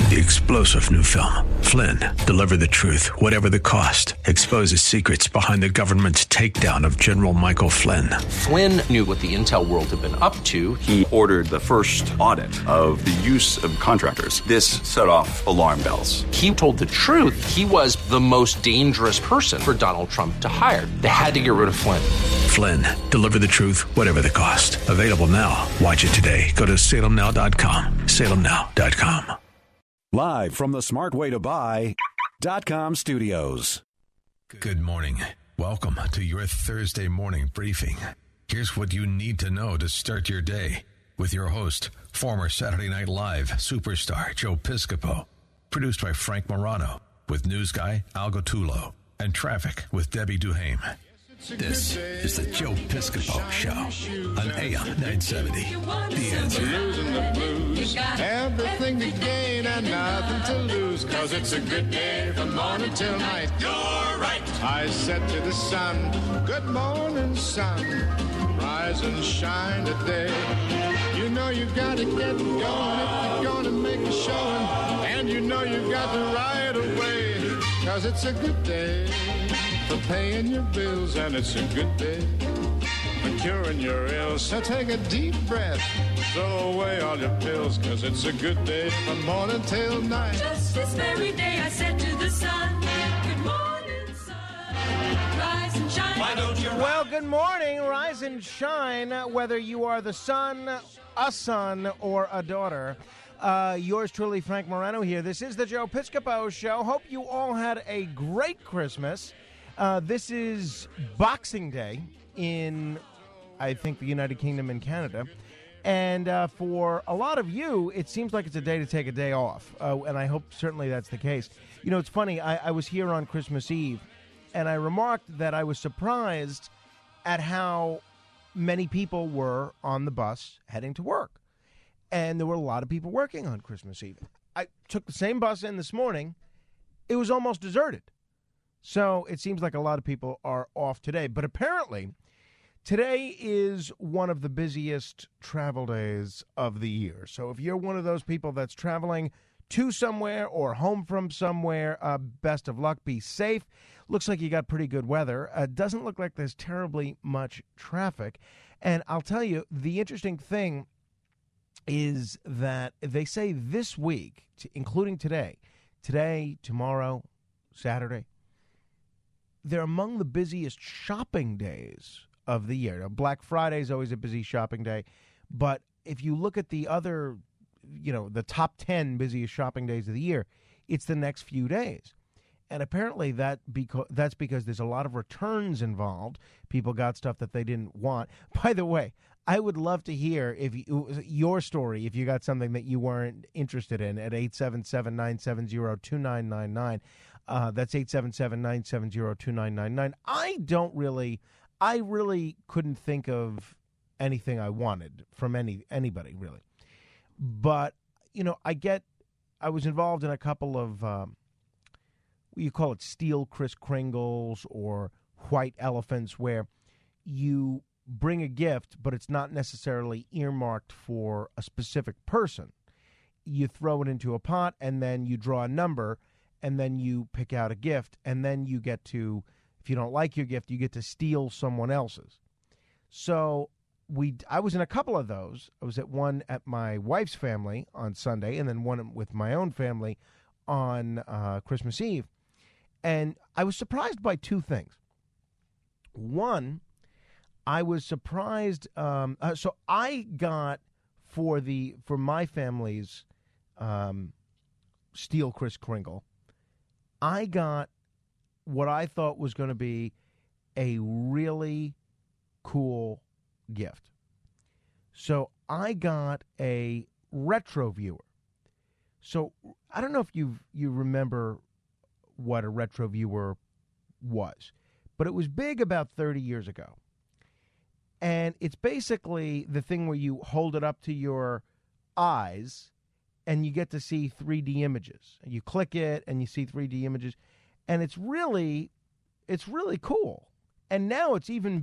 The explosive new film, Flynn, deliver the truth, whatever the cost. Exposes secrets behind the government's takedown of General Michael Flynn. Flynn knew what the intel world had been up to. He ordered the first audit of the use of contractors. This set off alarm bells. He told the truth. He was the most dangerous person for Donald Trump to hire. They had to get rid of Flynn. Flynn, deliver the truth, whatever the cost. Available now. Watch it today. Go to salemnow.com. salemnow.com. Live from the smartwaytobuy.com studios. Good morning. Welcome to your Thursday morning briefing. Here's what you need to know to start your day with your host, former Saturday Night Live superstar Joe Piscopo. Produced by Frank Morano with news guy Al Gottulo and traffic with Debbie Duhame. This is the Joe Piscopo Show on AM 970. The Answer. Losing the blues, everything to gain and nothing to lose, 'cause it's a good day from morning till night. You're right. I said to the sun, good morning, sun, rise and shine today. You know you gotta get going if you're gonna make a showing, and you know you got to ride away, 'cause it's a good day for paying your bills, and it's a good day for curing your ills. So take a deep breath, throw away all your pills, 'cause it's a good day from morning till night. Just this very day I said to the sun, good morning, sun, rise and shine. Why don't you Well, good morning, rise and shine, whether you are the son, a son, or a daughter. Yours truly, Frank Morano here. This is the Joe Piscopo Show. Hope you all had a great Christmas. This is Boxing Day in, I think, the United Kingdom and Canada. And for a lot of you, it seems like it's a day to take a day off. And I hope certainly that's the case. You know, it's funny. I was here on Christmas Eve, and I remarked that I was surprised at how many people were on the bus heading to work. And there were a lot of people working on Christmas Eve. I took the same bus in this morning. It was almost deserted. So it seems like a lot of people are off today. But apparently, today is one of the busiest travel days of the year. So if you're one of those people that's traveling to somewhere or home from somewhere, best of luck. Be safe. Looks like you got pretty good weather. Doesn't look like there's terribly much traffic. And I'll tell you, the interesting thing is that they say this week, including today, tomorrow, Saturday, they're among the busiest shopping days of the year. Now, Black Friday is always a busy shopping day, but if you look at the other, the top 10 busiest shopping days of the year, it's the next few days. And apparently that's because there's a lot of returns involved. People got stuff that they didn't want. By the way, I would love to hear your story if you got something that you weren't interested in at 877-970-2999. That's 877-970-2999. I really couldn't think of anything I wanted from anybody, really. But, I was involved in a couple of, you call it steel Kris Kringles or white elephants, where you bring a gift, but it's not necessarily earmarked for a specific person. You throw it into a pot, and then you draw a number, and then you pick out a gift, and then you get to, if you don't like your gift, you get to steal someone else's. So I was in a couple of those. I was at one at my wife's family on Sunday, and then one with my own family on Christmas Eve. And I was surprised by two things. One, I was surprised. So I got for my family's steel Kris Kringle, I got what I thought was going to be a really cool gift. So I got a retro viewer. So I don't know if you remember what a retro viewer was, but it was big about 30 years ago. And it's basically the thing where you hold it up to your eyes and you get to see 3D images. And you click it and you see 3D images. And it's really cool. And now it's even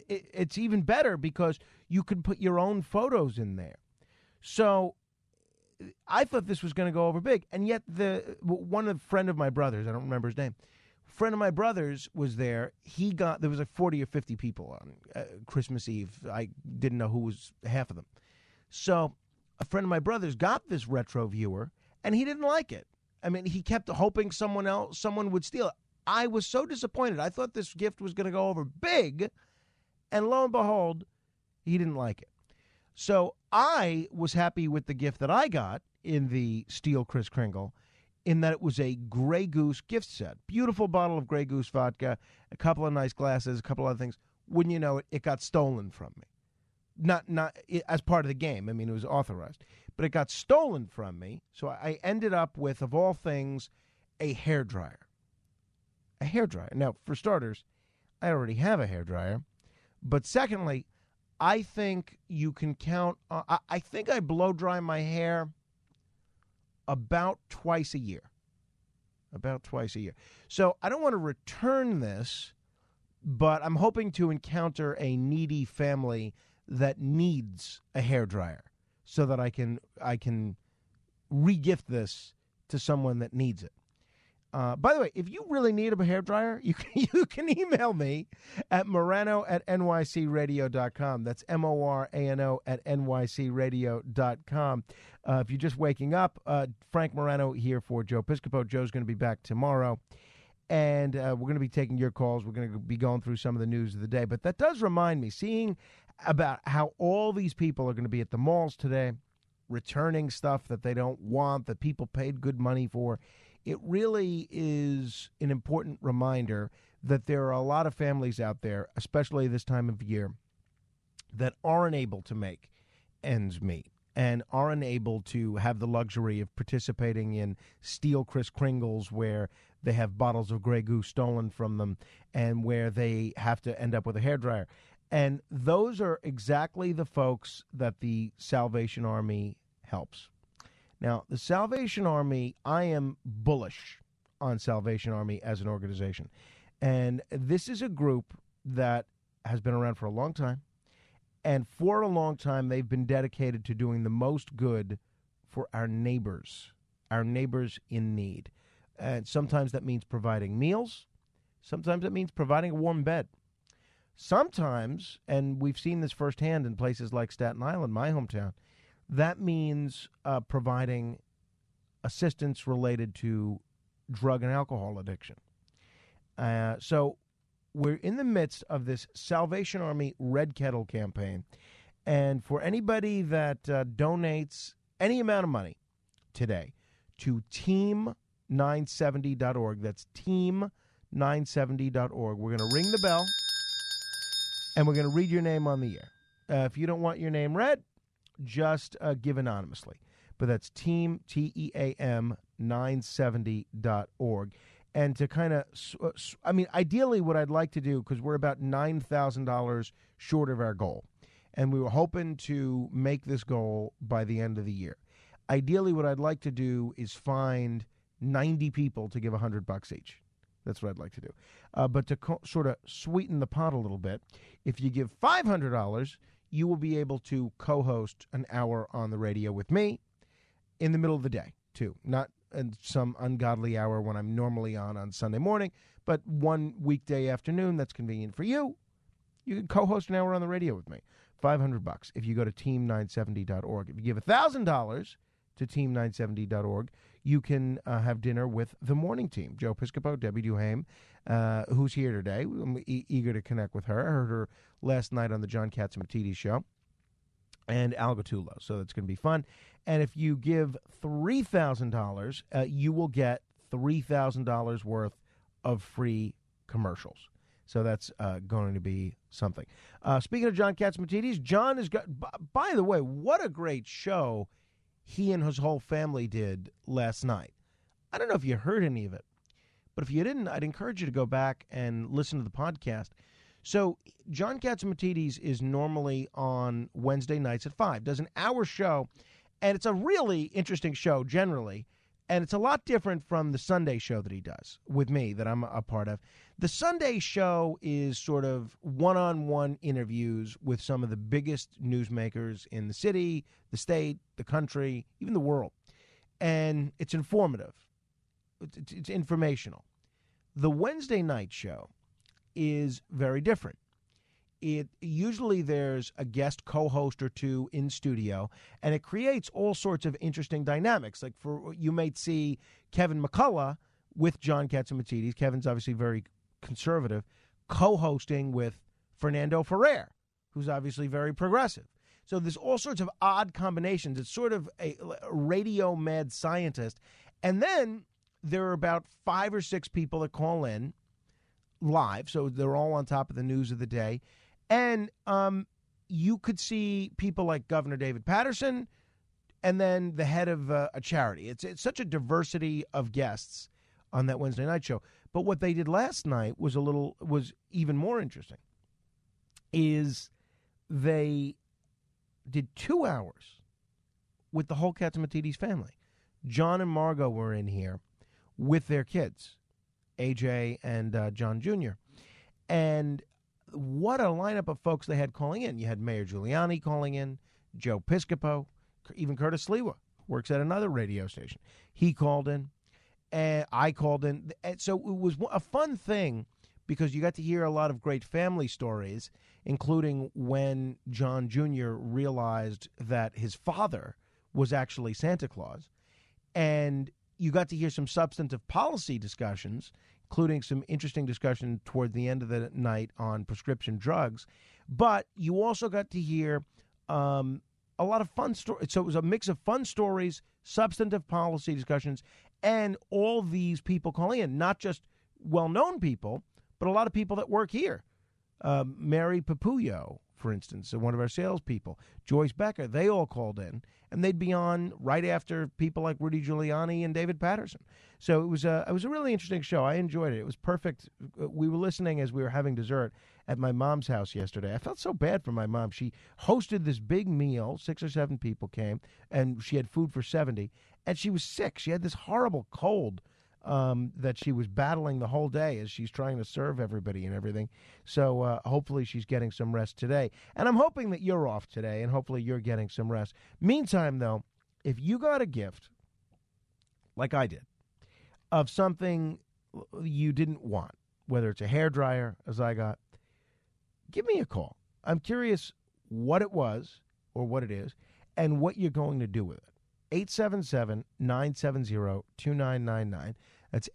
better because you can put your own photos in there. So I thought this was going to go over big. And yet friend of my brother's, I don't remember his name, friend of my brother's was there. There was like 40 or 50 people on Christmas Eve. I didn't know who was half of them. So a friend of my brother's got this retro viewer, and he didn't like it. I mean, he kept hoping someone would steal it. I was so disappointed. I thought this gift was going to go over big, and lo and behold, he didn't like it. So I was happy with the gift that I got in the Steel Kris Kringle, in that it was a Grey Goose gift set. Beautiful bottle of Grey Goose vodka, a couple of nice glasses, a couple other things. Wouldn't you know it, it got stolen from me. Not as part of the game. I mean, it was authorized. But it got stolen from me, so I ended up with, of all things, a hairdryer. A hairdryer. Now, for starters, I already have a hairdryer. But secondly, I think you can count, I think I blow dry my hair about twice a year. About twice a year. So I don't want to return this, but I'm hoping to encounter a needy family that needs a hairdryer so that I can re-gift this to someone that needs it. By the way, if you really need a hairdryer, you can email me at morano@nycradio.com. That's morano@nycradio.com. If you're just waking up, Frank Morano here for Joe Piscopo. Joe's going to be back tomorrow, and we're going to be taking your calls. We're going to be going through some of the news of the day. But that does remind me, seeing about how all these people are going to be at the malls today, returning stuff that they don't want, that people paid good money for. It really is an important reminder that there are a lot of families out there, especially this time of year, that aren't able to make ends meet and aren't able to have the luxury of participating in Steel Kris Kringles, where they have bottles of Grey Goose stolen from them and where they have to end up with a hairdryer. And those are exactly the folks that the Salvation Army helps. Now, the Salvation Army, I am bullish on Salvation Army as an organization. And this is a group that has been around for a long time. And for a long time, they've been dedicated to doing the most good for our neighbors in need. And sometimes that means providing meals. Sometimes it means providing a warm bed. Sometimes, and we've seen this firsthand in places like Staten Island, my hometown, that means providing assistance related to drug and alcohol addiction. So we're in the midst of this Salvation Army Red Kettle campaign. And for anybody that donates any amount of money today to team970.org, that's team970.org, we're going to ring the bell and we're going to read your name on the air. If you don't want your name read, just give anonymously. But that's team, TEAM, 970.org. And to kind of, ideally what I'd like to do, because we're about $9,000 short of our goal, and we were hoping to make this goal by the end of the year. Ideally, what I'd like to do is find 90 people to give $100 each. That's what I'd like to do. But to sort of sweeten the pot a little bit, if you give $500, you will be able to co-host an hour on the radio with me in the middle of the day, too. Not in some ungodly hour when I'm normally on Sunday morning, but one weekday afternoon that's convenient for you. You can co-host an hour on the radio with me. $500 if you go to team970.org. If you give $1,000 to team970.org, you can have dinner with the morning team. Joe Piscopo, Debbie Duhame, who's here today. I'm eager to connect with her. I heard her last night on the John Catsimatidis show. And Al Gattullo, so it's going to be fun. And if you give $3,000, you will get $3,000 worth of free commercials. So that's going to be something. Speaking of John Catsimatidis, John has got, by the way, what a great show he and his whole family did last night. I don't know if you heard any of it, but if you didn't, I'd encourage you to go back and listen to the podcast. So John Catsimatidis is normally on Wednesday nights at 5, does an hour show, and it's a really interesting show generally. And it's a lot different from the Sunday show that he does with me, that I'm a part of. The Sunday show is sort of one-on-one interviews with some of the biggest newsmakers in the city, the state, the country, even the world. And it's informative. It's informational. The Wednesday night show is very different. Usually there's a guest co-host or two in studio, and it creates all sorts of interesting dynamics. Like you might see Kevin McCullough with John Catsimatidis. Kevin's obviously very conservative, co-hosting with Fernando Ferrer, who's obviously very progressive. So there's all sorts of odd combinations. It's sort of a radio mad scientist. And then there are about 5 or 6 people that call in live, so they're all on top of the news of the day. And you could see people like Governor David Patterson and then the head of a charity. It's such a diversity of guests on that Wednesday night show. But what they did last night was even more interesting. Is they did 2 hours with the whole Catsimatidis family. John and Margot were in here with their kids, AJ and John Jr. And what a lineup of folks they had calling in. You had Mayor Giuliani calling in, Joe Piscopo, even Curtis Sliwa, works at another radio station. He called in, and I called in. And so it was a fun thing because you got to hear a lot of great family stories, including when John Jr. realized that his father was actually Santa Claus. And you got to hear some substantive policy discussions, including some interesting discussion toward the end of the night on prescription drugs. But you also got to hear a lot of fun stories. So it was a mix of fun stories, substantive policy discussions, and all these people calling in, not just well-known people, but a lot of people that work here. Mary Papuyo, for instance, one of our salespeople, Joyce Becker, they all called in, and they'd be on right after people like Rudy Giuliani and David Patterson. So it was a really interesting show. I enjoyed it. It was perfect. We were listening as we were having dessert at my mom's house yesterday. I felt so bad for my mom. She hosted this big meal. 6 or 7 people came, and she had food for 70, and she was sick. She had this horrible cold that she was battling the whole day as she's trying to serve everybody and everything. So hopefully she's getting some rest today. And I'm hoping that you're off today, and hopefully you're getting some rest. Meantime, though, if you got a gift, like I did, of something you didn't want, whether it's a hairdryer, as I got, give me a call. I'm curious what it was or what it is and what you're going to do with it. 877-970-2999. That's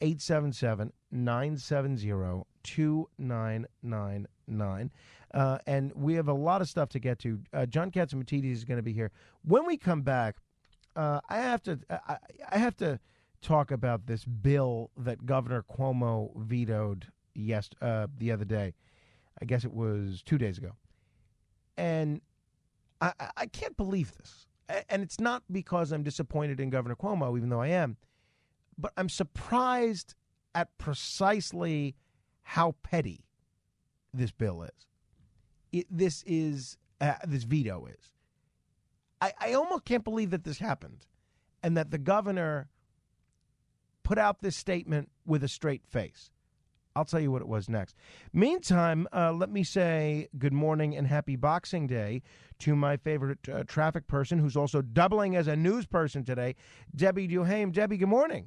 877-970-2999. And we have a lot of stuff to get to. John Catsimatidis is going to be here. When we come back, I have to talk about this bill that Governor Cuomo vetoed the other day. I guess it was 2 days ago. And I can't believe this. And it's not because I'm disappointed in Governor Cuomo, even though I am, but I'm surprised at precisely how petty this bill is. This veto is. I almost can't believe that this happened and that the governor put out this statement with a straight face. I'll tell you what it was next. Meantime, let me say good morning and happy Boxing Day to my favorite traffic person who's also doubling as a news person today, Debbie Duhame. Debbie, good morning.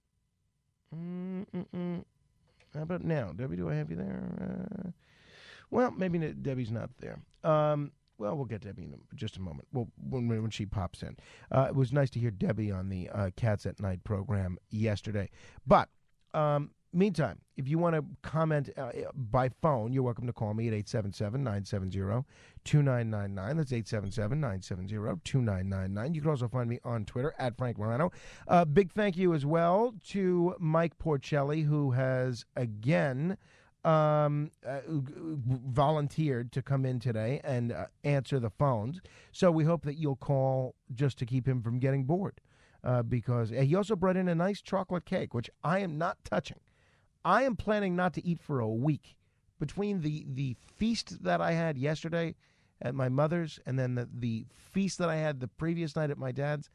How about now? Debbie, do I have you there? Well, maybe Debbie's not there. Well, we'll get Debbie in just a moment. Well, when she pops in. It was nice to hear Debbie on the Cats at Night program yesterday. But meantime, if you want to comment by phone, you're welcome to call me at 877-970-2999. That's 877-970-2999. You can also find me on Twitter at Frank Morano. Big thank you as well to Mike Porcelli, who has again volunteered to come in today and answer the phones. So we hope that you'll call just to keep him from getting bored. Because he also brought in a nice chocolate cake, which I am not touching. I am planning not to eat for a week. Between the feast that I had yesterday at my mother's and then the feast that I had the previous night at my dad's,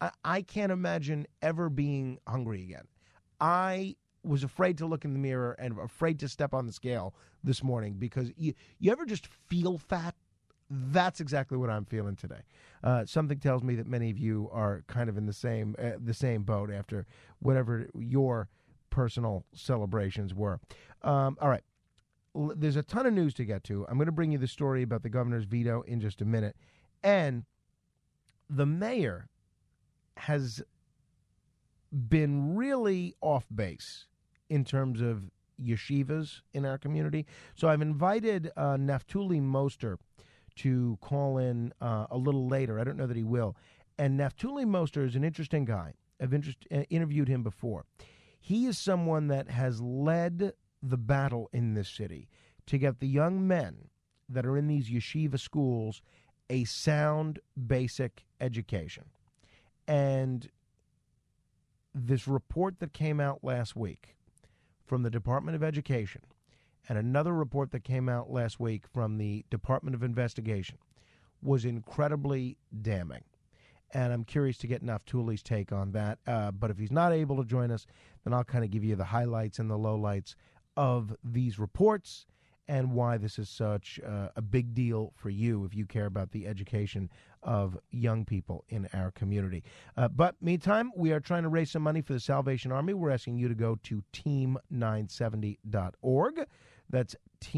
I can't imagine ever being hungry again. I was afraid to look in the mirror and afraid to step on the scale this morning because you ever just feel fat? That's exactly what I'm feeling today. Something tells me that many of you are kind of in the same boat after whatever your personal celebrations were. All right. There's a ton of news to get to. I'm going to bring you the story about the governor's veto in just a minute. And the mayor has been really off base in terms of yeshivas in our community. So I've invited Naftuli Moster to call in a little later. I don't know that he will. And Naftuli Moster is an interesting guy. I've interviewed him before. He is someone that has led the battle in this city to get the young men that are in these yeshiva schools a sound, basic education. And this report that came out last week from the Department of Education and another report that came out last week from the Department of Investigation was incredibly damning. And I'm curious to get Naftuli's take on that. But if he's not able to join us, then I'll kind of give you the highlights and the lowlights of these reports and why this is such a big deal for you if you care about the education of young people in our community. But meantime, we are trying to raise some money for the Salvation Army. We're asking you to go to team970.org. That's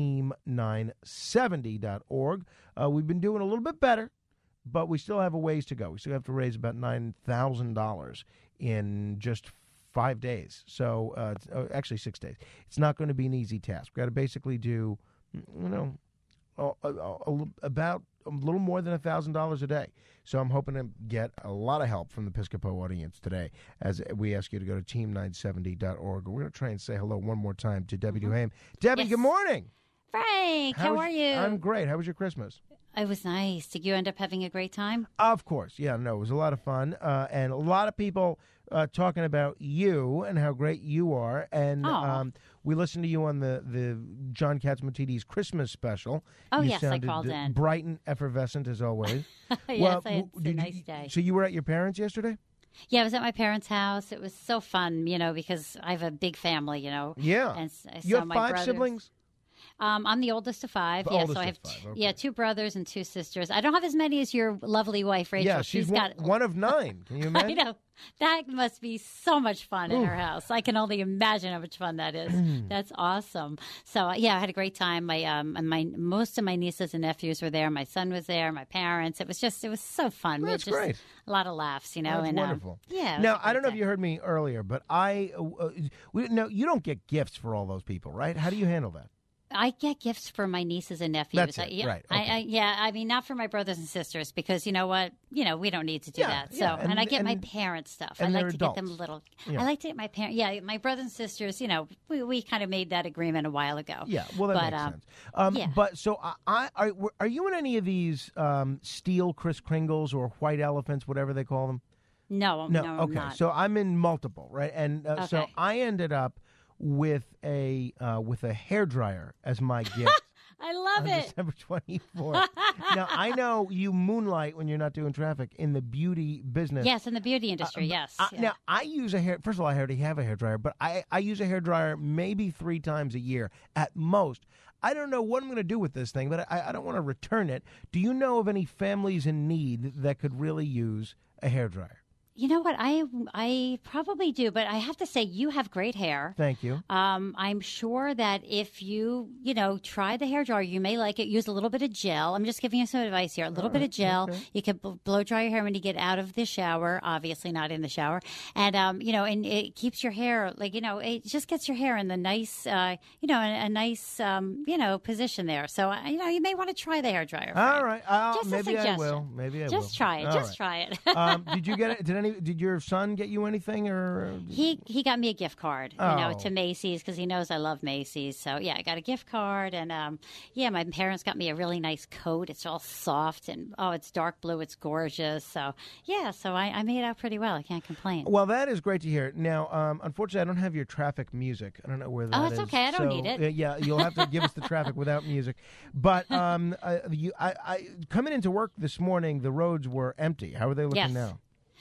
team970.org. We've been doing a little bit better, but we still have a ways to go. We still have to raise about $9,000 in just 5 days. So actually 6 days. It's not going to be an easy task. We've got to basically do, about a little more than $1,000 a day. So I'm hoping to get a lot of help from the Piscopo audience today as we ask you to go to team970.org. We're going to try and say hello one more time to Debbie Duhame. Debbie, Yes. Good morning. Frank, how are you? I'm great. How was your Christmas? It was nice. Did you end up having a great time? Of course. Yeah, no, it was a lot of fun. And a lot of people talking about you and how great you are. And we listened to you on the John Catsimatidis Christmas special. Oh, you yes, I sounded called in. bright and effervescent as always. Yes, it's a nice day. So you were at your parents' yesterday? Yeah, I was at my parents' house. It was so fun, because I have a big family, Yeah. And so You have my 5 brothers- siblings? I'm the oldest of 5. The Yeah, oldest so I of have 5, okay. 2 brothers and 2 sisters. I don't have as many as your lovely wife, Rachel. Yeah, she's one of 9. Can you imagine? I know. That must be so much fun in her house. I can only imagine how much fun that is. That's awesome. So, I had a great time. My most of my nieces and nephews were there. My son was there, my parents. It was so fun. That's we had great. A lot of laughs, That's and wonderful. yeah. it was Now, a I don't know great if you heard me earlier, but you don't get gifts for all those people, right? How do you handle that? I get gifts for my nieces and nephews. That's it, right, okay. I mean, not for my brothers and sisters because you know what? We don't need to do that. So, yeah, and I get my parents stuff. I and like they're to get them adults. little. Yeah. I like to get my parents. Yeah, my brothers and sisters. We kind of made that agreement a while ago. Yeah, well, that makes sense. yeah. But so, are you in any of these steel Kris Kringles or white elephants, whatever they call them? No, I'm Okay, not. so I'm in multiple, right? And so Okay. I ended up with a hairdryer as my gift. I love on it. December 24th. Now, I know you moonlight when you're not doing traffic in the beauty business. Yes, in the beauty industry. Yes. Yeah. Now, I use first of all, I already have a hairdryer, but I use a hairdryer maybe 3 times a year at most. I don't know what I'm going to do with this thing, but I don't want to return it. Do you know of any families in need that could really use a hairdryer? You know what? I probably do, but I have to say you have great hair. Thank you. I'm sure that if you try the hairdryer, you may like it. Use a little bit of gel. I'm just giving you some advice here. A little bit of gel. Okay. You can blow dry your hair when you get out of the shower. Obviously not in the shower, and and it keeps your hair it just gets your hair in the nice a nice position there. So you may want to try the hairdryer. All right. Just a maybe I suggestion. will. Maybe I will. Just try it. All Just right. try it. Did you get it? Did your son get you anything or? He got me a gift card, Oh. to Macy's because he knows I love Macy's. So yeah, I got a gift card, and my parents got me a really nice coat. It's all soft and it's dark blue. It's gorgeous. So yeah, so I made out pretty well. I can't complain. Well, that is great to hear. Now, unfortunately, I don't have your traffic music. I don't know where that is. it's okay. I don't need it. Yeah, you'll have to give us the traffic without music. But coming into work this morning, the roads were empty. How are they looking Yes. now?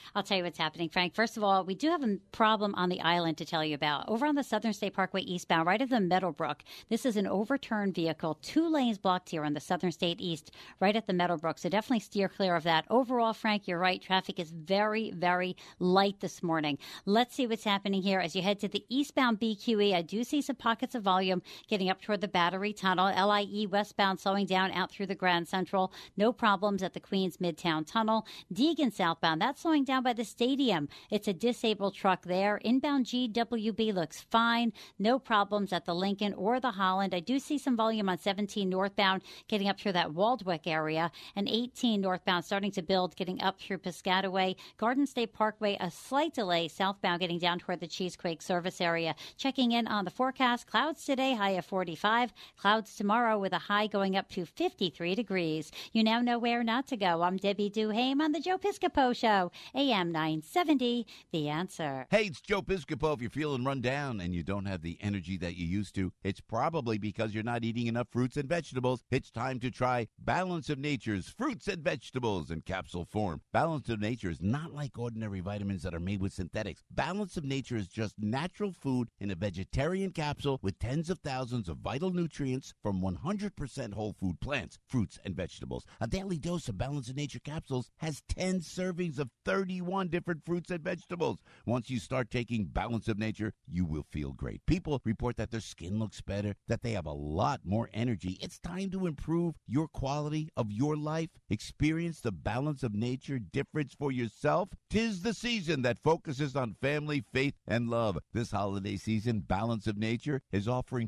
I'll tell you what's happening, Frank. First of all, we do have a problem on the island to tell you about. Over on the Southern State Parkway eastbound, right at the Meadowbrook, this is an overturned vehicle. 2 lanes blocked here on the Southern State East, right at the Meadowbrook. So definitely steer clear of that. Overall, Frank, you're right. Traffic is very, very light this morning. Let's see what's happening here. As you head to the eastbound BQE, I do see some pockets of volume getting up toward the Battery Tunnel. LIE westbound slowing down out through the Grand Central. No problems at the Queens Midtown Tunnel. Deegan southbound, that's slowing down by the stadium. It's a disabled truck there. Inbound GWB looks fine. No problems at the Lincoln or the Holland. I do see some volume on 17 northbound getting up through that Waldwick area, and 18 northbound starting to build getting up through Piscataway. Garden State Parkway, a slight delay southbound getting down toward the Cheesequake service area. Checking in on the forecast, clouds today, high of 45. Clouds tomorrow with a high going up to 53 degrees. You now know where not to go. I'm Debbie Duhame on the Joe Piscopo Show, AM 970, The Answer. Hey, it's Joe Piscopo. If you're feeling run down and you don't have the energy that you used to, it's probably because you're not eating enough fruits and vegetables. It's time to try Balance of Nature's fruits and vegetables in capsule form. Balance of Nature is not like ordinary vitamins that are made with synthetics. Balance of Nature is just natural food in a vegetarian capsule with tens of thousands of vital nutrients from 100% whole food plants, fruits, and vegetables. A daily dose of Balance of Nature capsules has 10 servings of 31 different fruits and vegetables. Once you start taking Balance of Nature, you will feel great. People report that their skin looks better, that they have a lot more energy. It's time to improve your quality of your life. Experience the Balance of Nature difference for yourself. 'Tis the season that focuses on family, faith, and love. This holiday season, Balance of Nature is offering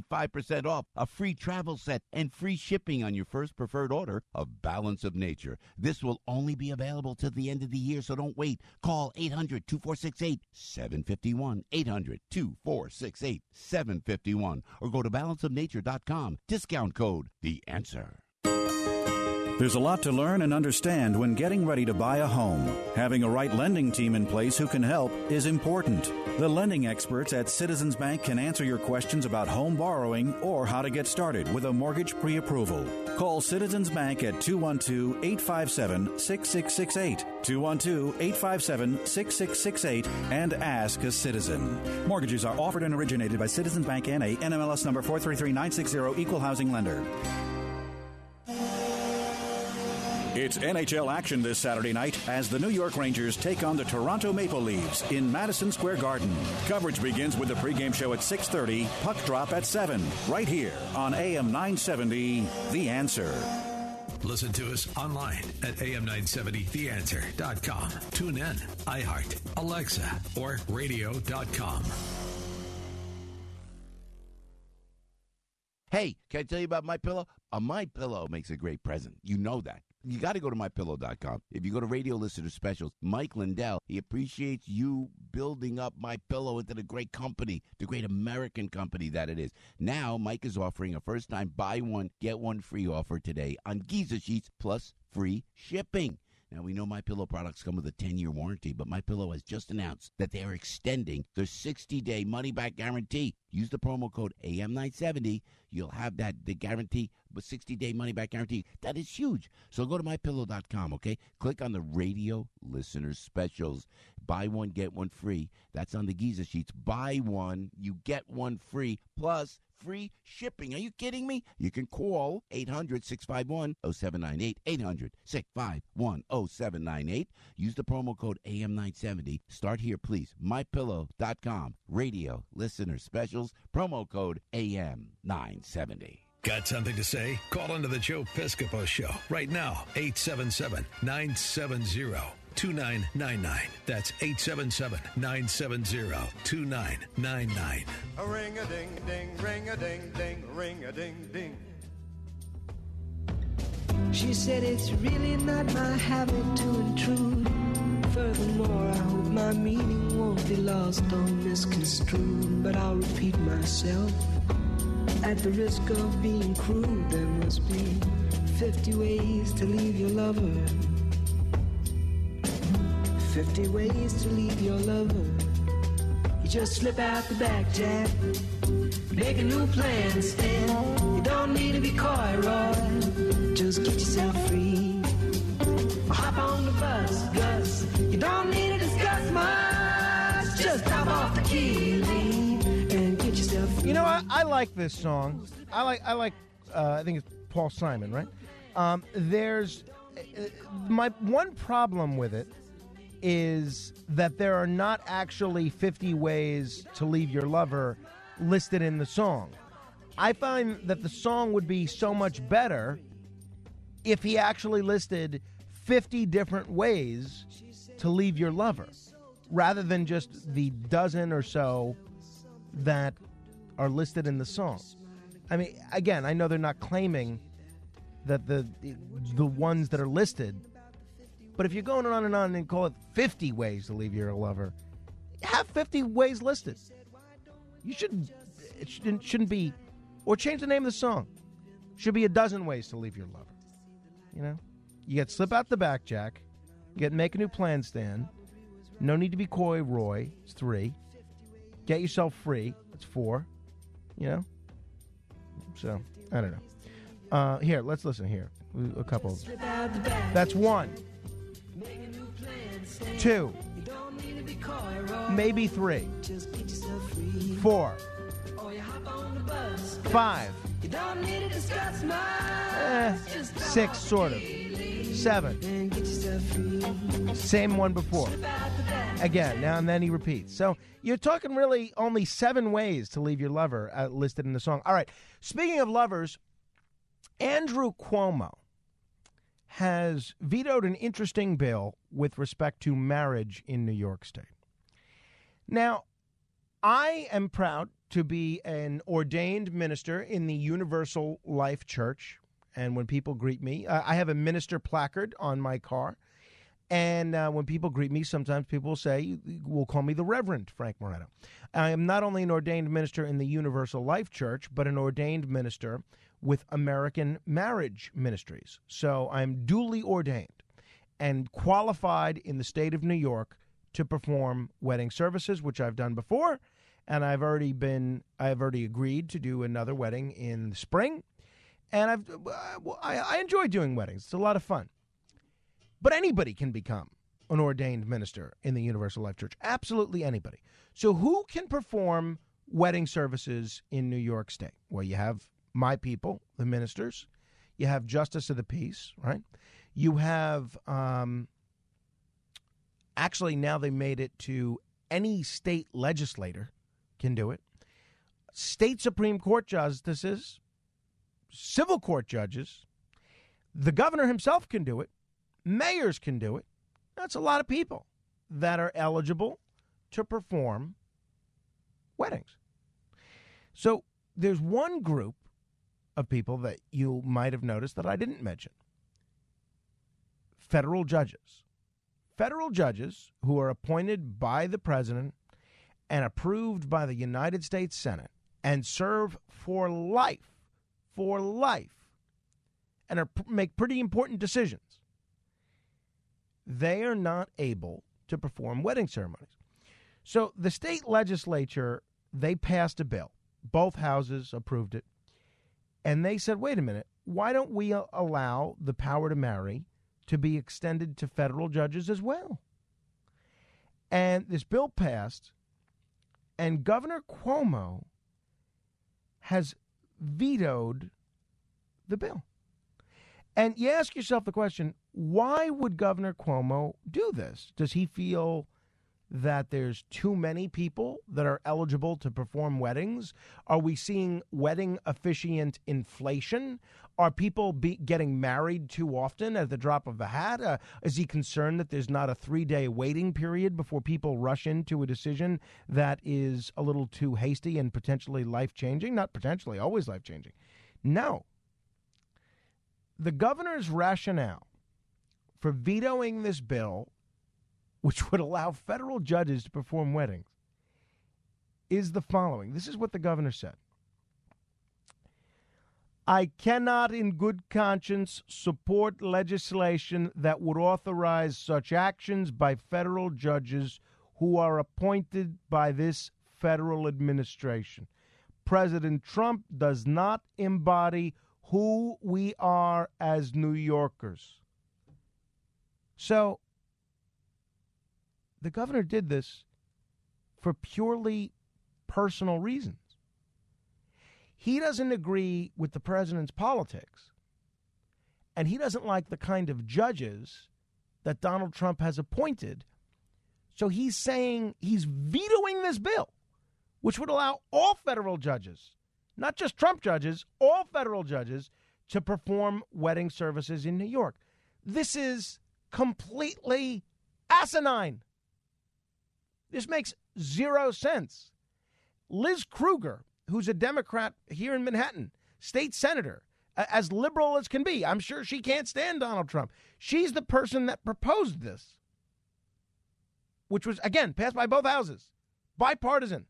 25% off, a free travel set, and free shipping on your first preferred order of Balance of Nature. This will only be available till the end of the year, so don't wait. Call 800-2468-751, 800-2468-751, or go to balanceofnature.com. Discount code The Answer. There's a lot to learn and understand when getting ready to buy a home. Having a right lending team in place who can help is important. The lending experts at Citizens Bank can answer your questions about home borrowing or how to get started with a mortgage pre-approval. Call Citizens Bank at 212-857-6668, 212-857-6668, and ask a citizen. Mortgages are offered and originated by Citizens Bank N.A., NMLS number 433960, Equal Housing Lender. It's NHL action this Saturday night as the New York Rangers take on the Toronto Maple Leafs in Madison Square Garden. Coverage begins with the pregame show at 6:30, puck drop at 7, right here on AM 970, The Answer. Listen to us online at am970theanswer.com. Tune in, iHeart, Alexa, or radio.com. Hey, can I tell you about MyPillow? A MyPillow makes a great present. You know that. You got to go to MyPillow.com. If you go to Radio Listener Specials, Mike Lindell, he appreciates you building up MyPillow into the great company, the great American company that it is. Now, Mike is offering a first-time buy one, get one free offer today on Giza Sheets plus free shipping. Now, we know MyPillow products come with a 10-year warranty, but MyPillow has just announced that they are extending their 60-day money-back guarantee. Use the promo code AM970. You'll have the guarantee, but 60-day money-back guarantee. That is huge. So go to MyPillow.com, okay? Click on the Radio Listeners Specials. Buy one, get one free. That's on the Giza Sheets. Buy one, you get one free, plus free shipping. Are you kidding me? You can call 800-651-0798, 800-651-0798. Use the promo code AM970. Start here, please. MyPillow.com. Radio Listener Specials. Promo code AM970. Got something to say? Call into the Joe Piscopo Show right now. 877-970-2999. That's 877-970-2999. A ring-a-ding-ding, ring-a-ding-ding, ring-a-ding-ding. She said it's really not my habit to intrude. Furthermore, I hope my meaning won't be lost or misconstrued. But I'll repeat myself. At the risk of being crude, there must be 50 ways to leave your lover. 50 ways to leave your lover. You just slip out the back, Jack. Make a new plan instead. You don't need to be coy, Roy. Just get yourself free. Hop on the bus, Gus. You You don't need to discuss much. Just drop off the key, leave, and get yourself free. You know, I like this song. I think it's Paul Simon, right? There's my one problem with it is that there are not actually 50 ways to leave your lover listed in the song. I find that the song would be so much better if he actually listed 50 different ways to leave your lover, rather than just the dozen or so that are listed in the song. I mean, again, I know they're not claiming that the ones that are listed, but if you're going on and call it 50 ways to leave your lover, have 50 ways listed. It shouldn't be, or change the name of the song. Should be a dozen ways to leave your lover. You know, you get slip out the back, Jack. You get make a new plan, Stan. No need to be coy, Roy. It's 3. Get yourself free. It's 4. You know. So I don't know. Here, let's listen. Here, a couple. That's 1, 2, maybe 3, 4, 5, 6, sort of, 7. Same one before. Again, now and then he repeats. So you're talking really only 7 ways to leave your lover listed in the song. All right. Speaking of lovers, Andrew Cuomo has vetoed an interesting bill with respect to marriage in New York State. Now, I am proud to be an ordained minister in the Universal Life Church. And when people greet me, I have a minister placard on my car. And when people greet me, sometimes people will call me the Reverend Frank Moreno. I am not only an ordained minister in the Universal Life Church, but an ordained minister with American Marriage Ministries. So I'm duly ordained and qualified in the state of New York to perform wedding services, which I've done before. And I've already agreed to do another wedding in the spring. And I enjoy doing weddings. It's a lot of fun. But anybody can become an ordained minister in the Universal Life Church. Absolutely anybody. So who can perform wedding services in New York State? Well, you have my people, the ministers. You have Justice of the Peace, right? You have, actually now they made it to any state legislator can do it. State Supreme Court justices, civil court judges, the governor himself can do it. Mayors can do it. That's a lot of people that are eligible to perform weddings. So there's one group of people that you might have noticed that I didn't mention. Federal judges. Federal judges who are appointed by the president and approved by the United States Senate and serve for life, and make pretty important decisions. They are not able to perform wedding ceremonies. So the state legislature, they passed a bill. Both houses approved it. And they said, wait a minute, why don't we allow the power to marry to be extended to federal judges as well? And this bill passed, and Governor Cuomo has vetoed the bill. And you ask yourself the question, why would Governor Cuomo do this? Does he feel that there's too many people that are eligible to perform weddings? Are we seeing wedding officiant inflation? Are people getting married too often at the drop of a hat? Is he concerned that there's not a 3-day waiting period before people rush into a decision that is a little too hasty and potentially life-changing? Not potentially, always life-changing. No. The governor's rationale for vetoing this bill, which would allow federal judges to perform weddings, is the following. This is what the governor said. I cannot in good conscience support legislation that would authorize such actions by federal judges who are appointed by this federal administration. President Trump does not embody who we are as New Yorkers. So the governor did this for purely personal reasons. He doesn't agree with the president's politics, and he doesn't like the kind of judges that Donald Trump has appointed. So he's saying he's vetoing this bill, which would allow all federal judges, not just Trump judges, all federal judges to perform wedding services in New York. This is completely asinine. This makes zero sense. Liz Kruger, who's a Democrat here in Manhattan, state senator, as liberal as can be. I'm sure she can't stand Donald Trump. She's the person that proposed this, which was, again, passed by both houses, bipartisan.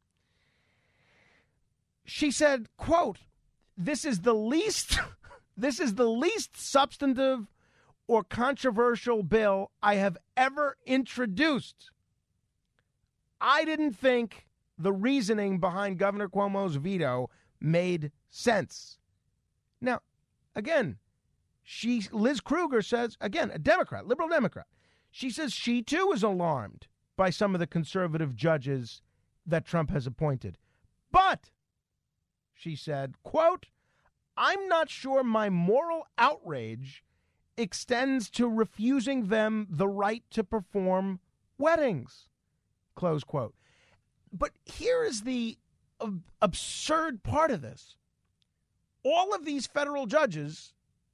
She said, quote, this is the least substantive or controversial bill I have ever introduced. I didn't think the reasoning behind Governor Cuomo's veto made sense. Now, again, Liz Kruger says, again, a Democrat, liberal Democrat, she says she too is alarmed by some of the conservative judges that Trump has appointed. But, she said, quote, I'm not sure my moral outrage extends to refusing them the right to perform weddings, close quote. But here is the absurd part of this. All of these federal judges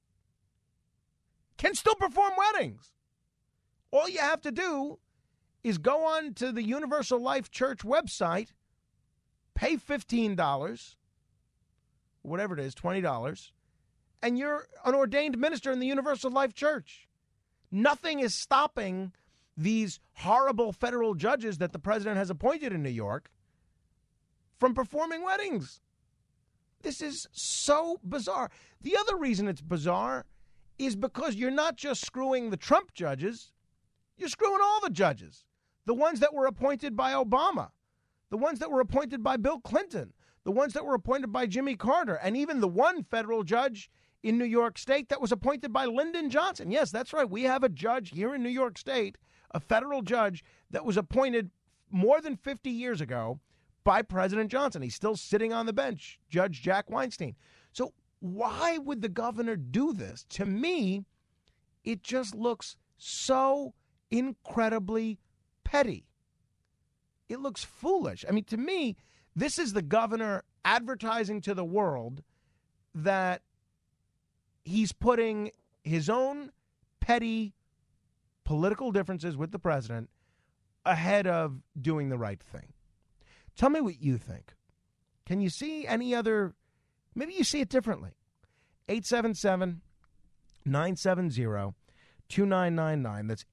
can still perform weddings. All you have to do is go on to the Universal Life Church website, pay $15, whatever it is, $20, and you're an ordained minister in the Universal Life Church. Nothing is stopping these horrible federal judges that the president has appointed in New York from performing weddings. This is so bizarre. The other reason it's bizarre is because you're not just screwing the Trump judges, you're screwing all the judges. The ones that were appointed by Obama, the ones that were appointed by Bill Clinton, the ones that were appointed by Jimmy Carter, and even the one federal judge in New York State that was appointed by Lyndon Johnson. Yes, that's right. We have a judge here in New York State, a federal judge that was appointed more than 50 years ago by President Johnson. He's still sitting on the bench, Judge Jack Weinstein. So why would the governor do this? To me, it just looks so incredibly petty. It looks foolish. I mean, to me, this is the governor advertising to the world that he's putting his own petty political differences with the president ahead of doing the right thing. Tell me what you think. Can you see any other, maybe you see it differently. 877-970-2999. That's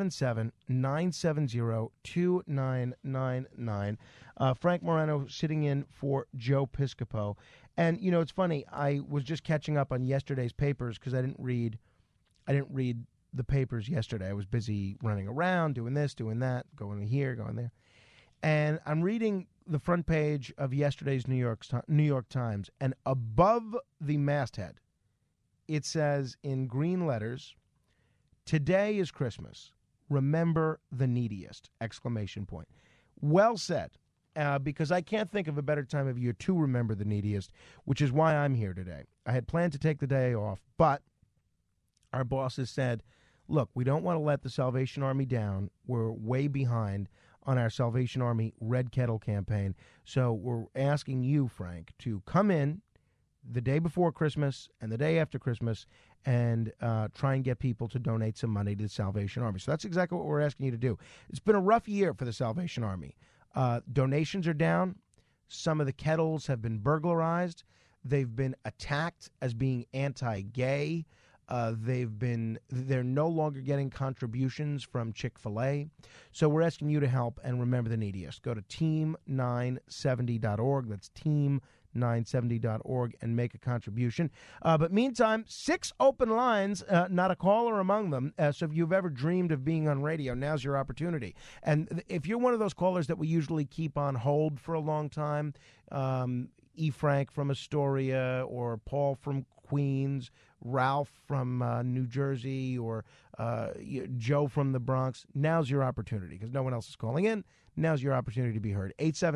877-970-2999. Frank Morano sitting in for Joe Piscopo. And, you know, it's funny. I was just catching up on yesterday's papers because I didn't read the papers yesterday. I was busy running around, doing this, doing that, going here, going there. And I'm reading the front page of yesterday's New York Times, and above the masthead, it says in green letters, "Today is Christmas. Remember the neediest!" Exclamation point. Well said, because I can't think of a better time of year to remember the neediest, which is why I'm here today. I had planned to take the day off, but our bosses said, look, we don't want to let the Salvation Army down. We're way behind on our Salvation Army Red Kettle campaign. So we're asking you, Frank, to come in the day before Christmas and the day after Christmas and try and get people to donate some money to the Salvation Army. So that's exactly what we're asking you to do. It's been a rough year for the Salvation Army. Donations are down. Some of the kettles have been burglarized. They've been attacked as being anti-gay. They're no longer getting contributions from Chick-fil-A. So we're asking you to help and remember the neediest. Go to team970.org. That's team970.org and make a contribution. But meantime, 6 open lines, not a caller among them. So if you've ever dreamed of being on radio, now's your opportunity. And if you're one of those callers that we usually keep on hold for a long time, E. Frank from Astoria or Paul from Queens, Ralph from New Jersey, or Joe from the Bronx, now's your opportunity because no one else is calling in. Now's your opportunity to be heard.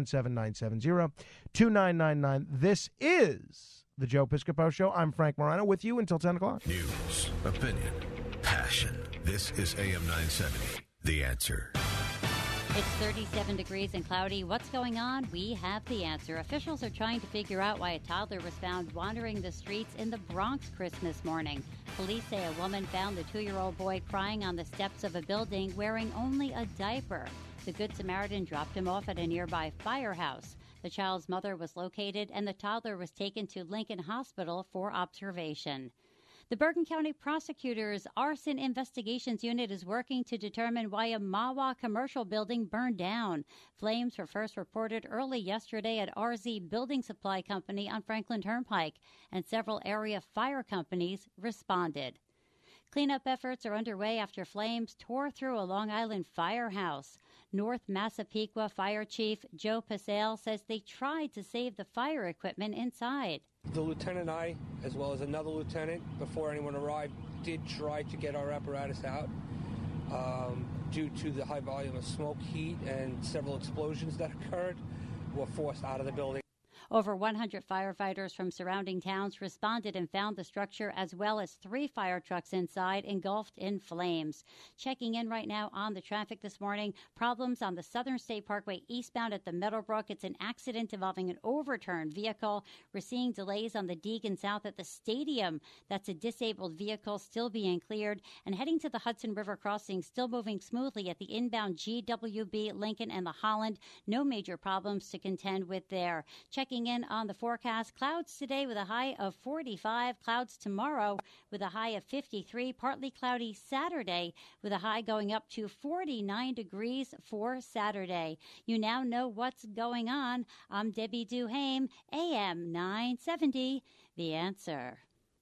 877-970-2999. This is the Joe Piscopo Show. I'm Frank Morano with you until 10 o'clock. News, opinion, passion. This is AM 970, The Answer. It's 37 degrees and cloudy. What's going on? We have the answer. Officials are trying to figure out why a toddler was found wandering the streets in the Bronx Christmas morning. Police say a woman found the 2-year-old boy crying on the steps of a building wearing only a diaper. The Good Samaritan dropped him off at a nearby firehouse. The child's mother was located, and the toddler was taken to Lincoln Hospital for observation. The Bergen County Prosecutor's Arson Investigations Unit is working to determine why a Mahwah commercial building burned down. Flames were first reported early yesterday at RZ Building Supply Company on Franklin Turnpike, and several area fire companies responded. Cleanup efforts are underway after flames tore through a Long Island firehouse. North Massapequa Fire Chief Joe Pasale says they tried to save the fire equipment inside. The lieutenant and I, as well as another lieutenant, before anyone arrived, did try to get our apparatus out. Due to the high volume of smoke, heat, and several explosions that occurred, were forced out of the building. Over 100 firefighters from surrounding towns responded and found the structure, as well as 3 fire trucks inside engulfed in flames. Checking in right now on the traffic this morning. Problems on the Southern State Parkway eastbound at the Meadowbrook. It's an accident involving an overturned vehicle. We're seeing delays on the Deegan South at the stadium. That's a disabled vehicle still being cleared. And heading to the Hudson River crossing, still moving smoothly at the inbound GWB, Lincoln, and the Holland. No major problems to contend with there. Checking in on the forecast, clouds today with a high of 45, clouds tomorrow with a high of 53, partly cloudy Saturday with a high going up to 49 degrees for Saturday. You now know what's going on. I'm Debbie Duhame, AM 970, The Answer.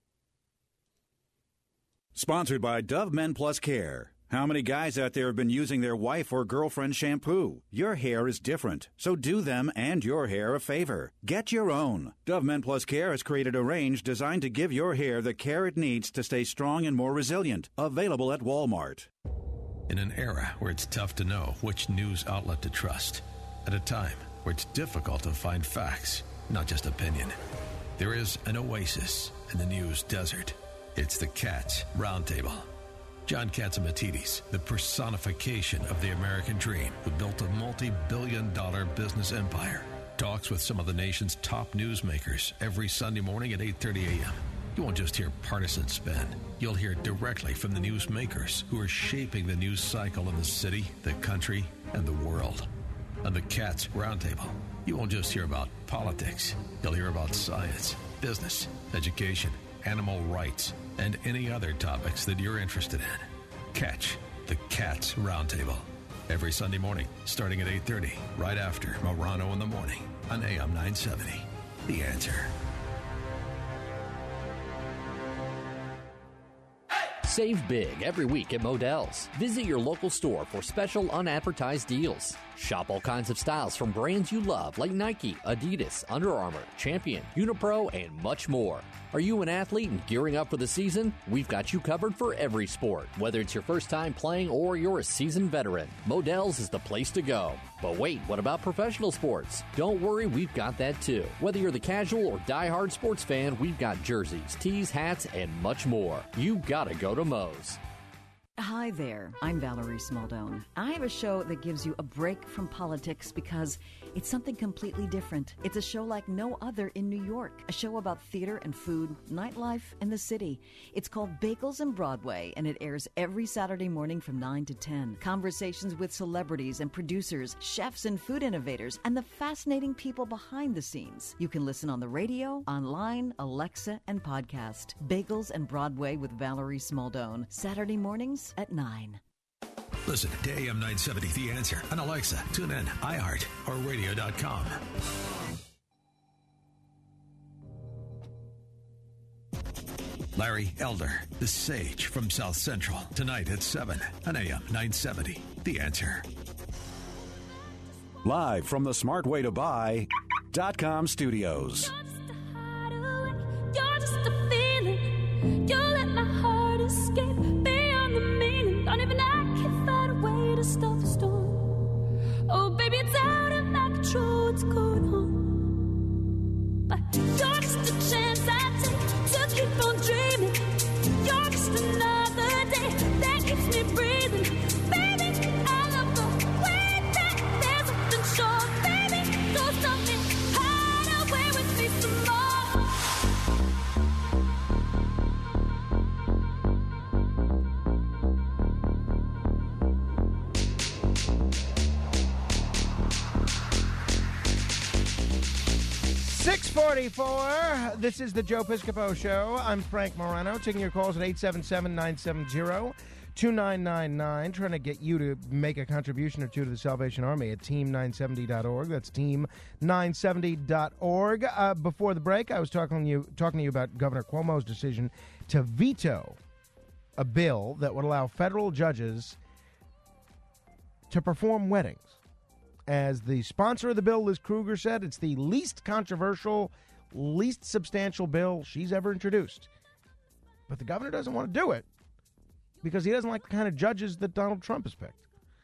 Sponsored by Dove Men Plus Care. How many guys out there have been using their wife or girlfriend shampoo? Your hair is different, so do them and your hair a favor. Get your own. Dove Men Plus Care has created a range designed to give your hair the care it needs to stay strong and more resilient. Available at Walmart. In an era where it's tough to know which news outlet to trust, at a time where it's difficult to find facts, not just opinion, there is an oasis in the news desert. It's the Cats Roundtable. John Catsimatidis, the personification of the American dream, who built a multi-billion-dollar business empire, talks with some of the nation's top newsmakers every Sunday morning at 8:30 a.m. You won't just hear partisan spin. You'll hear directly from the newsmakers who are shaping the news cycle in the city, the country, and the world. On the Cats Roundtable, you won't just hear about politics. You'll hear about science, business, education, animal rights, and any other topics that you're interested in. Catch the Cats Roundtable every Sunday morning, starting at 8:30, right after Morano in the Morning on AM 970. The Answer. Save big every week at Modell's. Visit your local store for special unadvertised deals. Shop all kinds of styles from brands you love like Nike, Adidas, Under Armour, Champion, Unipro, and much more. Are you an athlete and gearing up for the season? We've got you covered for every sport. Whether it's your first time playing or you're a seasoned veteran, Modell's is the place to go. But wait, what about professional sports? Don't worry, we've got that too. Whether you're the casual or diehard sports fan, we've got jerseys, tees, hats, and much more. You gotta go to Moe's. Hi there, I'm Valerie Smaldone. I have a show that gives you a break from politics because it's something completely different. It's a show like no other in New York, a show about theater and food, nightlife, and the city. It's called Bagels and Broadway, and it airs every Saturday morning from 9 to 10. Conversations with celebrities and producers, chefs and food innovators, and the fascinating people behind the scenes. You can listen on the radio, online, Alexa, and podcast. Bagels and Broadway with Valerie Smaldone, Saturday mornings at 9. Listen to AM 970 The Answer on Alexa, TuneIn, iHeart, or radio.com. Larry Elder, the sage from South Central, tonight at 7 on AM 970 The Answer. Live from the smartwaytobuy.com studios. You're just a feeling what's going on. But you're just a chance I take to keep on dreaming. You're just another day that keeps me breathing. Baby, I love the way that there's something sure. Baby, so something hide away with me some more. 6:44. This is the Joe Piscopo Show. I'm Frank Morano, taking your calls at 877-970-2999, trying to get you to make a contribution or two to the Salvation Army at team970.org. That's team970.org. Before the break, I was talking to you about Governor Cuomo's decision to veto a bill that would allow federal judges to perform weddings. As the sponsor of the bill, Liz Kruger, said, it's the least controversial, least substantial bill she's ever introduced. But the governor doesn't want to do it because he doesn't like the kind of judges that Donald Trump has picked.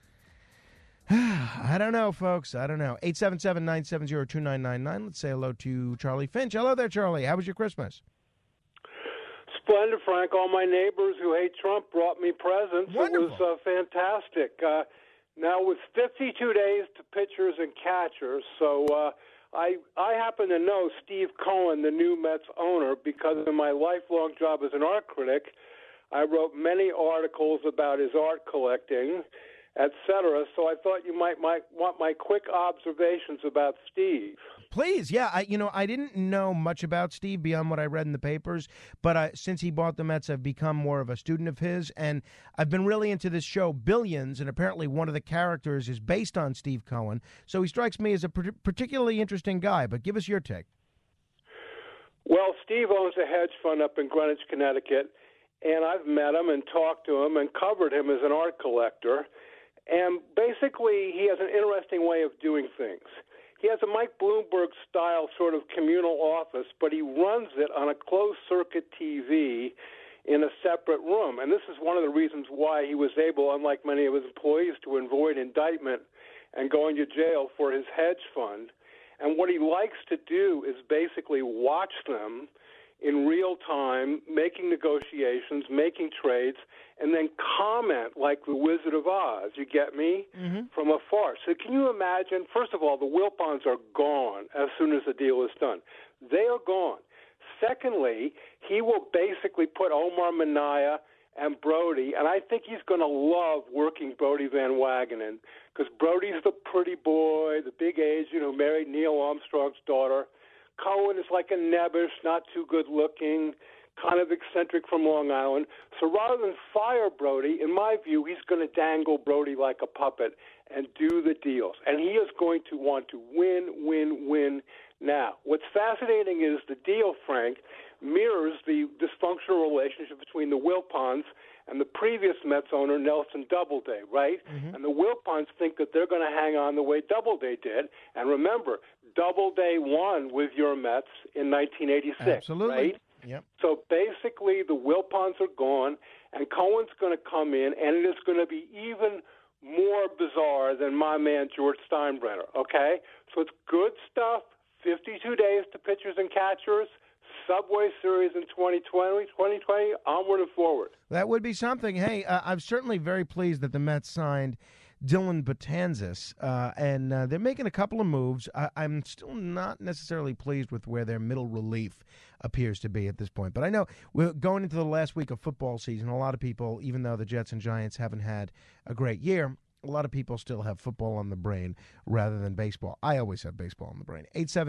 I don't know, folks. I don't know. 877-970-2999. Let's say hello to Charlie Finch. Hello there, Charlie. How was your Christmas? Splendid, Frank. All my neighbors who hate Trump brought me presents. Wonderful. It was fantastic. Now, with 52 days to pitchers and catchers, so I happen to know Steve Cohen, the new Mets owner, because in my lifelong job as an art critic, I wrote many articles about his art collecting, etc. So I thought you might want my quick observations about Steve. Please, yeah. I didn't know much about Steve beyond what I read in the papers, but since he bought the Mets, I've become more of a student of his, and I've been really into this show, Billions, and apparently one of the characters is based on Steve Cohen, so he strikes me as a particularly interesting guy, but give us your take. Well, Steve owns a hedge fund up in Greenwich, Connecticut, and I've met him and talked to him and covered him as an art collector, and basically he has an interesting way of doing things. He has a Mike Bloomberg-style sort of communal office, but he runs it on a closed-circuit TV in a separate room. And this is one of the reasons why he was able, unlike many of his employees, to avoid indictment and going to jail for his hedge fund. And what he likes to do is basically watch them in real time, making negotiations, making trades, and then comment like the Wizard of Oz, you get me, from afar. So can you imagine, first of all, the Wilpons are gone as soon as the deal is done. They are gone. Secondly, he will basically put Omar Minaya and Brody, and I think he's going to love working Brody Van Wagenen, because Brody's the pretty boy, the big agent who married Neil Armstrong's daughter. Cohen is like a nebbish, not too good-looking, kind of eccentric from Long Island. So rather than fire Brody, in my view, he's going to dangle Brody like a puppet and do the deals. And he is going to want to win now. What's fascinating is the deal, Frank, mirrors the dysfunctional relationship between the Wilpons and the previous Mets owner, Nelson Doubleday, right? And the Wilpons think that they're going to hang on the way Doubleday did. And remember, Doubleday won with your Mets in 1986, Absolutely. Right? Yep. So basically the Wilpons are gone, and Cohen's going to come in, and it is going to be even more bizarre than my man George Steinbrenner, okay? So it's good stuff, 52 days to pitchers and catchers, Subway Series in 2020, onward and forward. That would be something. Hey, I'm certainly very pleased that the Mets signed Dylan Betances, and they're making a couple of moves. I'm still not necessarily pleased with where their middle relief appears to be at this point. But I know we're going into the last week of football season. A lot of people, even though the Jets and Giants haven't had a great year, a lot of people still have football on the brain rather than baseball. I always have baseball on the brain.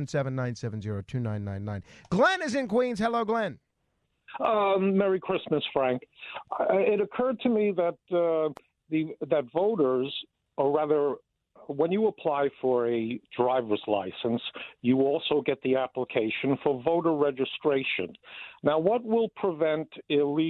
877-970-2999. Glenn is in Queens. Hello, Glenn. Merry Christmas, Frank. It occurred to me that that voters, or rather, when you apply for a driver's license, you also get the application for voter registration. Now, what will prevent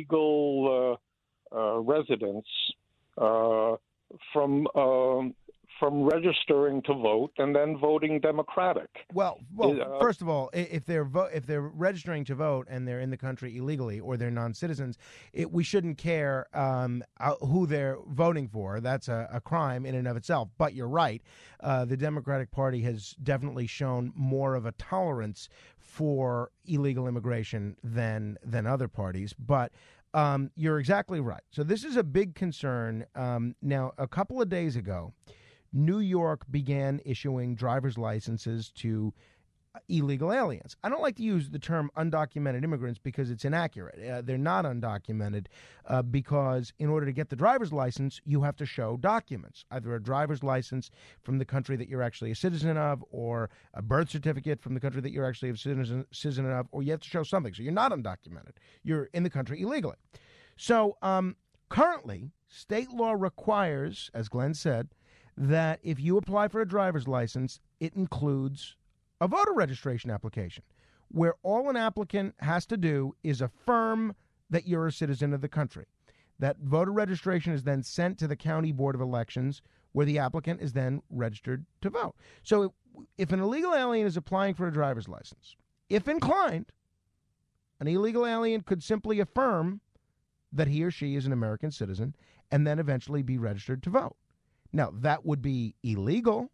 illegal residents from from registering to vote and then voting Democratic? Well, first of all, if they're registering to vote and they're in the country illegally or they're non-citizens, we shouldn't care who they're voting for. That's a crime in and of itself. But you're right. The Democratic Party has definitely shown more of a tolerance for illegal immigration than other parties. But you're exactly right. So this is a big concern. Now, a couple of days ago, New York began issuing driver's licenses to illegal aliens. I don't like to use the term undocumented immigrants because it's inaccurate. They're not undocumented because in order to get the driver's license, you have to show documents, either a driver's license from the country that you're actually a citizen of or a birth certificate from the country that you're actually a citizen of, or you have to show something. So you're not undocumented. You're in the country illegally. So currently, state law requires, as Glenn said, that if you apply for a driver's license, it includes a voter registration application, where all an applicant has to do is affirm that you're a citizen of the country. That voter registration is then sent to the county board of elections, where the applicant is then registered to vote. So if an illegal alien is applying for a driver's license, if inclined, an illegal alien could simply affirm that he or she is an American citizen and then eventually be registered to vote. Now, that would be illegal.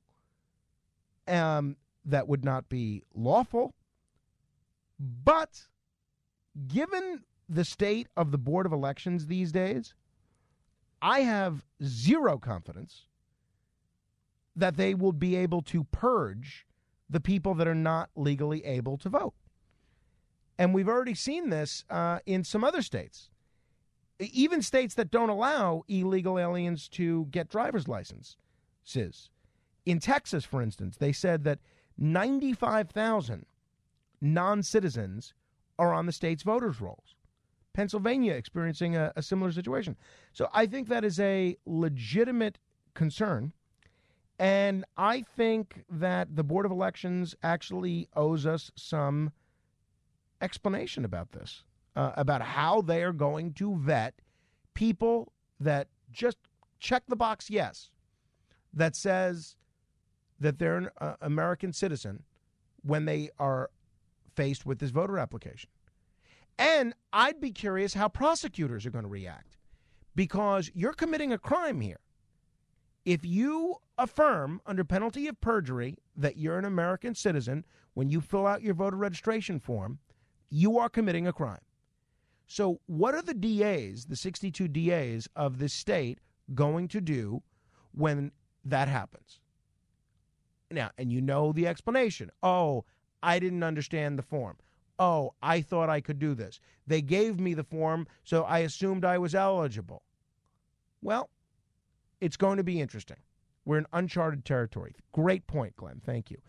That would not be lawful. But given the state of the Board of Elections these days, I have zero confidence that they will be able to purge the people that are not legally able to vote. And we've already seen this in some other states. Even states that don't allow illegal aliens to get driver's licenses. In Texas, for instance, they said that 95,000 non-citizens are on the state's voters' rolls. Pennsylvania experiencing a similar situation. So I think that is a legitimate concern. And I think that the Board of Elections actually owes us some explanation about this. About how they are going to vet people that just check the box yes, that says that they're an American citizen when they are faced with this voter application. And I'd be curious how prosecutors are going to react, because you're committing a crime here. If you affirm under penalty of perjury that you're an American citizen when you fill out your voter registration form, you are committing a crime. So what are the DAs, the 62 DAs of this state, going to do when that happens? Now, and you know the explanation. Oh, I didn't understand the form. Oh, I thought I could do this. They gave me the form, so I assumed I was eligible. Well, it's going to be interesting. We're in uncharted territory. Great point, Glenn. Thank you.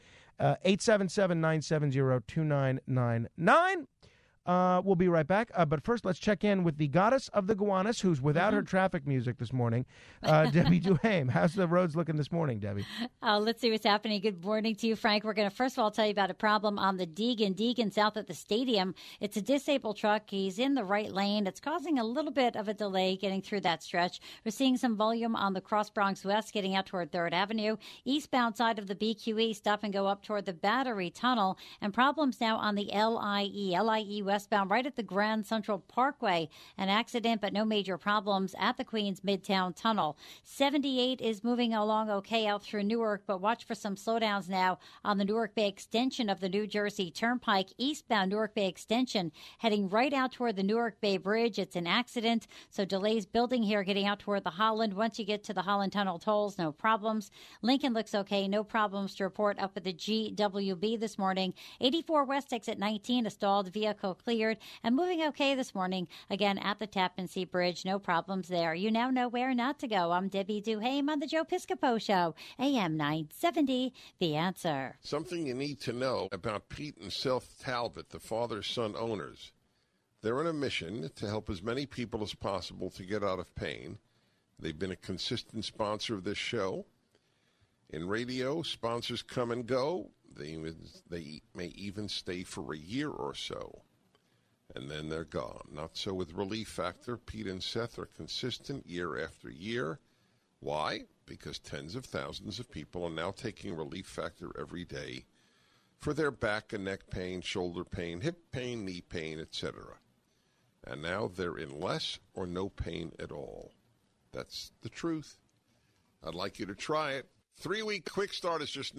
877-970-2999. We'll be right back. But first, let's check in with the goddess of the Gowanus, who's without her traffic music this morning, Debbie Duhame. How's the roads looking this morning, Debbie? Let's see what's happening. Good morning to you, Frank. We're going to first of all tell you about a problem on the Deegan south at the stadium. It's a disabled truck. He's in the right lane. It's causing a little bit of a delay getting through that stretch. We're seeing some volume on the Cross Bronx West getting out toward 3rd Avenue. Eastbound side of the BQE, stop and go up toward the Battery Tunnel. And problems now on the LIE westbound right at the Grand Central Parkway. An accident, but no major problems at the Queens Midtown Tunnel. 78 is moving along okay out through Newark, but watch for some slowdowns now on the Newark Bay extension of the New Jersey Turnpike. Eastbound Newark Bay extension heading right out toward the Newark Bay Bridge. It's an accident, so delays building here getting out toward the Holland. Once you get to the Holland Tunnel tolls, no problems. Lincoln looks okay, no problems to report up at the GWB this morning. 84 West exit 19, a stalled vehicle cleared, and moving okay this morning, again at the Tappan Zee Bridge. No problems there. You now know where not to go. I'm Debbie Duhame on the Joe Piscopo Show, AM 970, The Answer. Something you need to know about Pete and Seth Talbot, the father-son owners. They're on a mission to help as many people as possible to get out of pain. They've been a consistent sponsor of this show. In radio, sponsors come and go. They may even stay for a year or so, and then they're gone. Not so with Relief Factor. Pete and Seth are consistent year after year. Why? because tens of thousands of people are now taking Relief Factor every day for their back and neck pain, shoulder pain, hip pain, knee pain, etc. And now they're in less or no pain at all. That's the truth. I'd like you to try it. 3-week quick start is just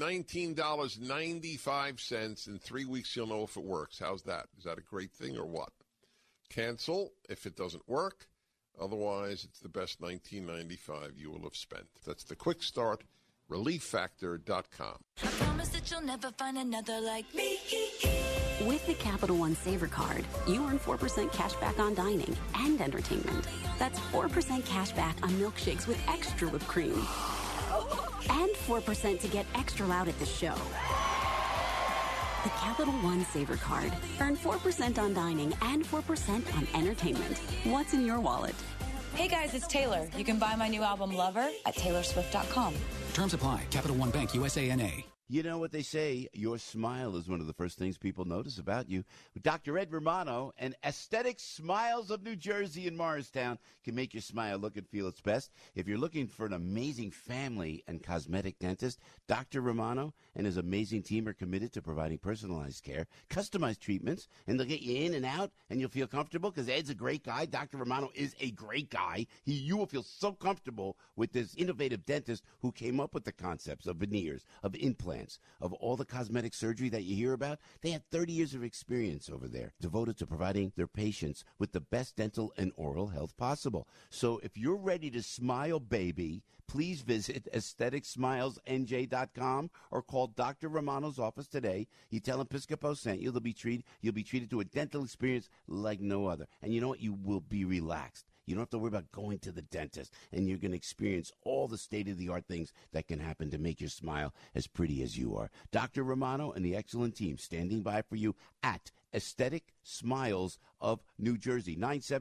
$19.95. In 3 weeks, you'll know if it works. How's that? Is that a great thing or what? Cancel if it doesn't work. Otherwise, it's the best $19.95 you will have spent. That's the quick start, ReliefFactor.com. I promise that you'll never find another like me. With the Capital One Saver Card, you earn 4% cash back on dining and entertainment. That's 4% cash back on milkshakes with extra whipped cream. And 4% to get extra loud at the show. The Capital One Saver Card. Earn 4% on dining and 4% on entertainment. What's in your wallet? Hey guys, it's Taylor. You can buy my new album Lover at taylorswift.com. Terms apply. Capital One Bank, USA, N.A. You know what they say, your smile is one of the first things people notice about you. Dr. Ed Romano and Aesthetic Smiles of New Jersey in Morristown can make your smile look and feel its best. If you're looking for an amazing family and cosmetic dentist, Dr. Romano and his amazing team are committed to providing personalized care, customized treatments, and they'll get you in and out, and you'll feel comfortable because Ed's a great guy. Dr. Romano is a great guy. You will feel so comfortable with this innovative dentist who came up with the concepts of veneers, of implants, of all the cosmetic surgery that you hear about. They have 30 years of experience over there devoted to providing their patients with the best dental and oral health possible. So if you're ready to smile, baby, please visit aestheticsmilesnj.com or call Dr. Romano's office today. You tell him Piscopo sent you. You'll be treated to a dental experience like no other. And you know what? You will be relaxed. You don't have to worry about going to the dentist, and you're going to experience all the state-of-the-art things that can happen to make your smile as pretty as you are. Dr. Romano and the excellent team standing by for you at Aesthetic Smiles of New Jersey,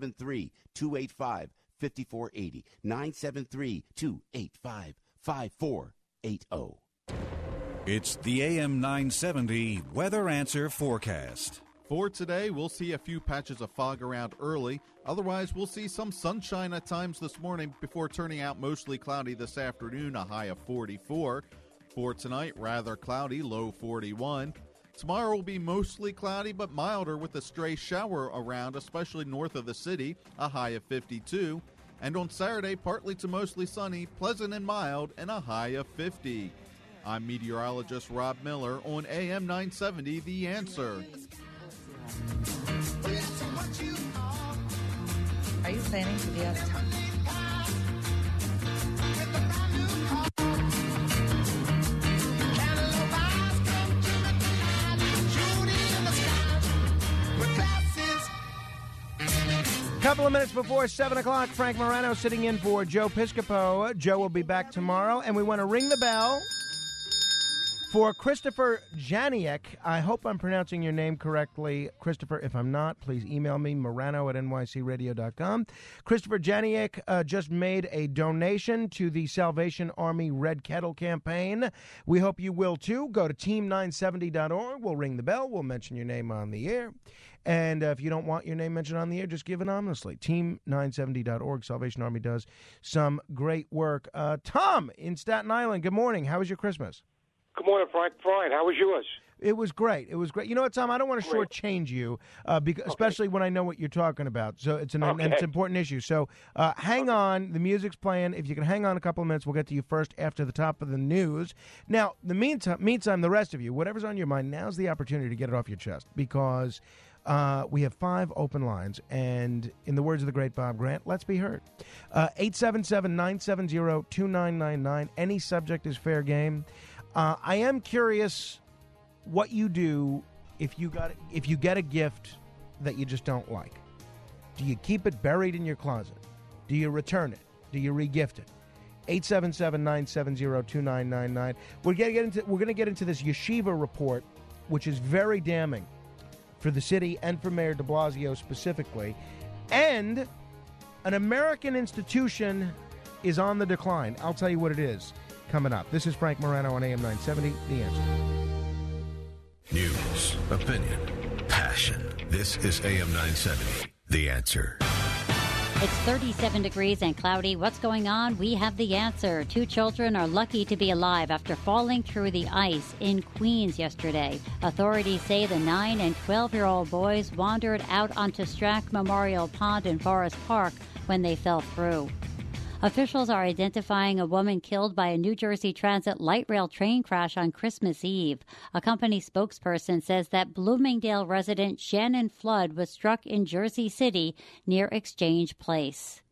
973-285-5480, 973-285-5480. It's the AM 970 Weather Answer Forecast. For today, we'll see a few patches of fog around early. Otherwise, we'll see some sunshine at times this morning before turning out mostly cloudy this afternoon, a high of 44. For tonight, rather cloudy, low 41. Tomorrow will be mostly cloudy but milder with a stray shower around, especially north of the city, a high of 52. And on Saturday, partly to mostly sunny, pleasant and mild, and a high of 50. I'm meteorologist Rob Miller on AM 970, The Answer. Are you planning to be out of town? Couple of minutes before 7 o'clock, Frank Morano sitting in for Joe Piscopo. Joe will be back tomorrow, and we want to ring the bell for Christopher Janiak. I hope I'm pronouncing your name correctly, Christopher. If I'm not, please email me, morano@nycradio.com. Christopher Janiak just made a donation to the Salvation Army Red Kettle campaign. We hope you will, too. Go to team970.org. We'll ring the bell. We'll mention your name on the air. And if you don't want your name mentioned on the air, just give anonymously. Team970.org. Salvation Army does some great work. Tom in Staten Island, good morning. How was your Christmas? Good morning, Frank. Fine. How was yours? It was great. It was great. You know what, Tom? I don't want to shortchange you, especially when I know what you're talking about. So it's and it's an important issue. So hang on. The music's playing. If you can hang on a couple of minutes, we'll get to you first after the top of the news. Now, the meantime, the rest of you, whatever's on your mind, now's the opportunity to get it off your chest because we have 5 open lines. And in the words of the great Bob Grant, let's be heard. 877-970-2999. Any subject is fair game. I am curious what you do if you get a gift that you just don't like. Do you keep it buried in your closet? Do you return it? Do you re-gift it? 877-970-2999. We're going to get into this yeshiva report, which is very damning for the city and for Mayor de Blasio specifically. And an American institution is on the decline. I'll tell you what it is coming up. This is Frank Morano on AM 970, The Answer. News, opinion, passion. This is AM 970, The Answer. It's 37 degrees and cloudy. What's going on? We have the answer. 2 children are lucky to be alive after falling through the ice in Queens yesterday. Authorities say the 9 and 12-year-old boys wandered out onto Strack Memorial Pond in Forest Park when they fell through. Officials are identifying a woman killed by a New Jersey Transit light rail train crash on Christmas Eve. A company spokesperson says that Bloomingdale resident Shannon Flood was struck in Jersey City near Exchange Place.